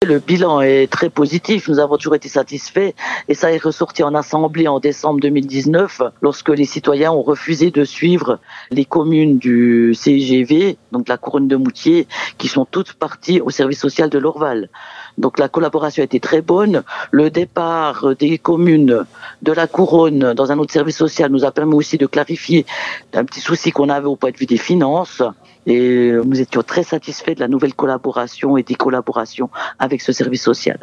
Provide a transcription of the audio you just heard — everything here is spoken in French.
Le bilan est très positif, nous avons toujours été satisfaits et ça est ressorti en assemblée en décembre 2019 lorsque les citoyens ont refusé de suivre les communes du CIGV, donc la Couronne de Moutier, qui sont toutes parties au service social de l'Orval. Donc la collaboration a été très bonne. Le départ des communes de la Couronne dans un autre service social nous a permis aussi de clarifier un petit souci qu'on avait au point de vue des finances. Et nous étions très satisfaits de la nouvelle collaboration et des collaborations avec ce service social.